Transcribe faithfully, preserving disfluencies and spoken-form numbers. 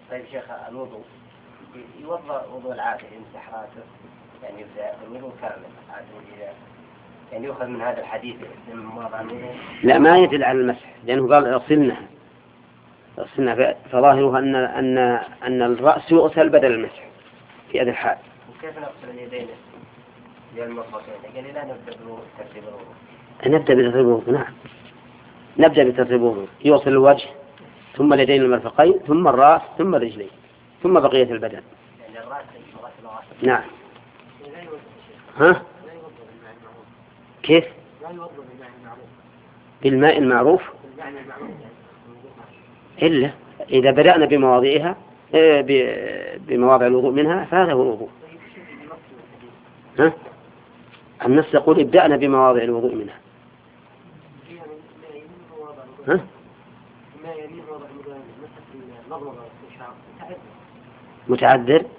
طيب شيخ الوضوء يوضأ وضوء العادة يمسح راسه يعني يبدأ الوضوء كامل عادة يعني يؤخذ من هذا الحديث من مواضع الوضوء؟ لا ما يدل على المسح لأنه قال اغسلنها اغسلنها فظاهره أن أن أن الرأس يغسل بدل المسح في هذا الحال. وكيف نغسل اليدين للمرفقين؟ قال لا نبدأ بترتيب الوضوء. نبدأ بترتيب الوضوء نعم نبدأ بترتيب الوضوء يغسل الوجه ثم اليدين المرفقين ثم الرأس ثم الرجلين ثم بقية البدن. يعني الرأس نعم. ها؟ كيف؟ بالماء المعروف إلا إذا بدأنا بمواضعها بمواضع الوضوء منها فهذا هو الوضوء. ها؟ النص يقول ابدأنا بمواضع الوضوء منها. ها؟ متعذر